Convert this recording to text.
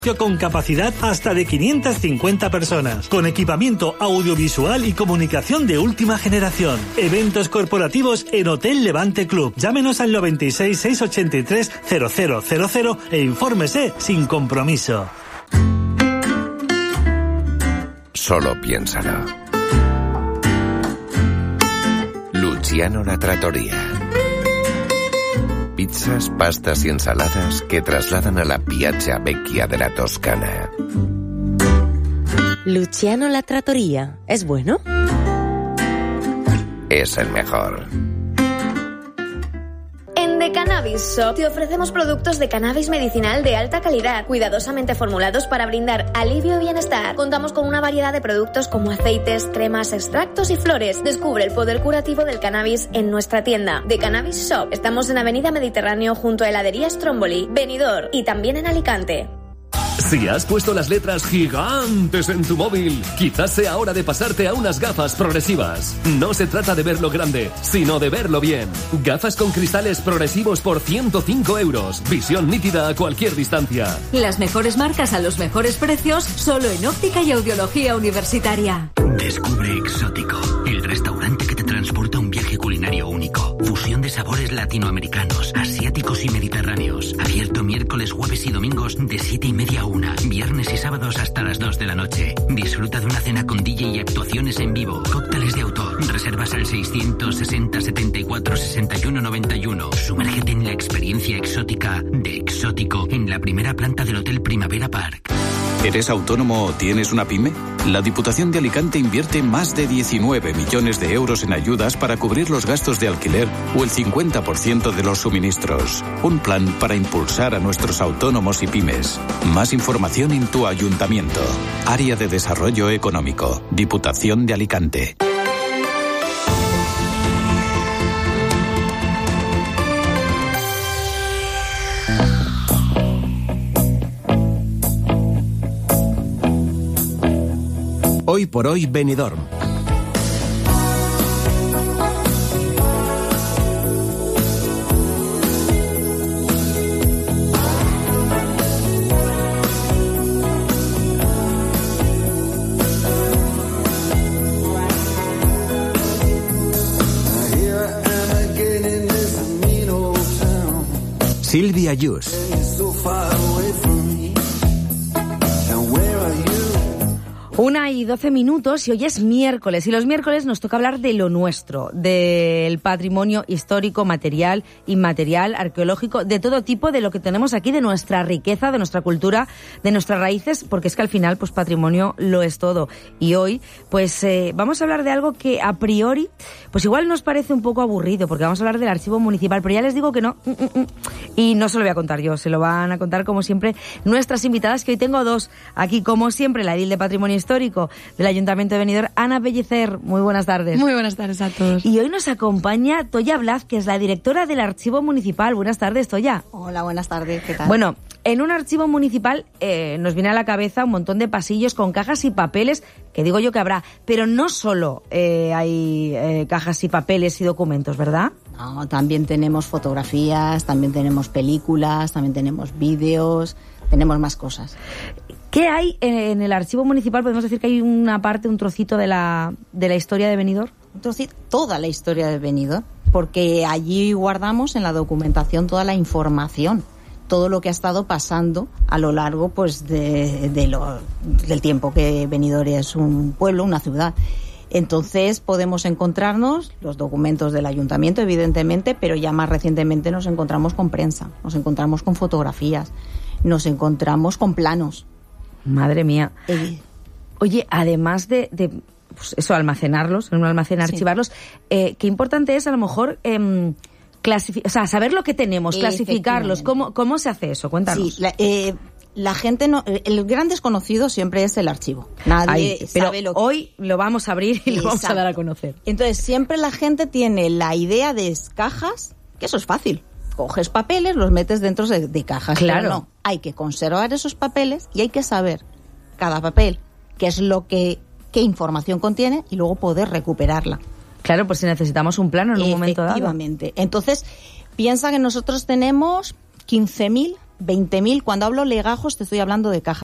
con capacidad hasta de 550 personas, con equipamiento audiovisual y comunicación de última generación. Eventos corporativos en Hotel Levante Club. Llámenos al 96 683 0000 e infórmese sin compromiso. Solo piénsalo. Luciano La Trattoria. Pizzas, pastas y ensaladas que trasladan a la Piazza Vecchia de la Toscana. Luciano La Trattoria. ¿Es bueno? Es el mejor. En The Cannabis Shop te ofrecemos productos de cannabis medicinal de alta calidad, cuidadosamente formulados para brindar alivio y bienestar. Contamos con una variedad de productos como aceites, cremas, extractos y flores. Descubre el poder curativo del cannabis en nuestra tienda. The Cannabis Shop. Estamos en Avenida Mediterráneo junto a Heladería Stromboli, Benidorm y también en Alicante. Si has puesto las letras gigantes en tu móvil, quizás sea hora de pasarte a unas gafas progresivas. No se trata de verlo grande, sino de verlo bien. Gafas con cristales progresivos por 105 euros. Visión nítida a cualquier distancia. Las mejores marcas a los mejores precios, solo en Óptica y Audiología Universitaria. Descubre Exótico, el restaurante que te transporta a un viaje culinario único. Fusión de sabores latinoamericanos, asiáticos y mediterráneos. Abierto miércoles, jueves y domingos de 7:30 a 1. Viernes y sábados hasta las 2 de la noche. Disfruta de una cena con DJ y actuaciones en vivo. Cócteles de autor. Reservas al 660 74 61 91. Sumérgete en la experiencia exótica de Exótico en la primera planta del Hotel Primavera Park. ¿Eres autónomo o tienes una pyme? La Diputación de Alicante invierte más de 19 millones de euros en ayudas para cubrir los gastos de alquiler o el 50% de los suministros. Un plan para impulsar a nuestros autónomos y pymes. Más información en tu ayuntamiento. Área de Desarrollo Económico. Diputación de Alicante. Hoy por hoy, Benidorm. Silvia Yus. 1:12 y hoy es miércoles y los miércoles nos toca hablar de lo nuestro, del patrimonio histórico, material, inmaterial, arqueológico, de todo tipo, de lo que tenemos aquí, de nuestra riqueza, de nuestra cultura, de nuestras raíces, porque es que al final pues patrimonio lo es todo. Y hoy pues vamos a hablar de algo que a priori pues igual nos parece un poco aburrido, porque vamos a hablar del archivo municipal, pero ya les digo que no. Y no se lo voy a contar yo, se lo van a contar como siempre nuestras invitadas, que hoy tengo dos aquí, como siempre, la edil de Patrimonio Histórico del Ayuntamiento de Benidorm, Ana Pellicer. Muy buenas tardes. Muy buenas tardes a todos. Y hoy nos acompaña Toya Blaz, que es la directora del Archivo Municipal. Buenas tardes, Toya. Hola, buenas tardes, ¿qué tal? Bueno, en un archivo municipal nos viene a la cabeza un montón de pasillos con cajas y papeles, que digo yo que habrá, pero no solo hay cajas y papeles y documentos, ¿verdad? No, también tenemos fotografías, también tenemos películas, también tenemos vídeos, tenemos más cosas. ¿Qué hay en el archivo municipal? Podemos decir que hay una parte, un trocito de la historia de Benidorm. Un trocito, toda la historia de Benidorm, porque allí guardamos en la documentación toda la información, todo lo que ha estado pasando a lo largo pues del tiempo que Benidorm es un pueblo, una ciudad. Entonces podemos encontrarnos los documentos del ayuntamiento, evidentemente, pero ya más recientemente nos encontramos con prensa, nos encontramos con fotografías, nos encontramos con planos. Madre mía. Oye, además de pues eso, almacenarlos, en un almacén archivarlos, qué importante es a lo mejor saber lo que tenemos, clasificarlos. ¿Cómo se hace eso? Cuéntanos. Sí, la gente no, el gran desconocido siempre es el archivo. Nadie sabe lo que... Hoy lo vamos a abrir y lo vamos a dar a conocer. Entonces siempre la gente tiene la idea de cajas, que eso es fácil. Coges papeles, los metes dentro de cajas. Claro. Pero no, hay que conservar esos papeles y hay que saber cada papel qué es lo qué información contiene y luego poder recuperarla. Claro, pues si necesitamos un plano en un momento dado. Efectivamente. Entonces, piensa que nosotros tenemos 15.000 20.000, cuando hablo legajos te estoy hablando de cajas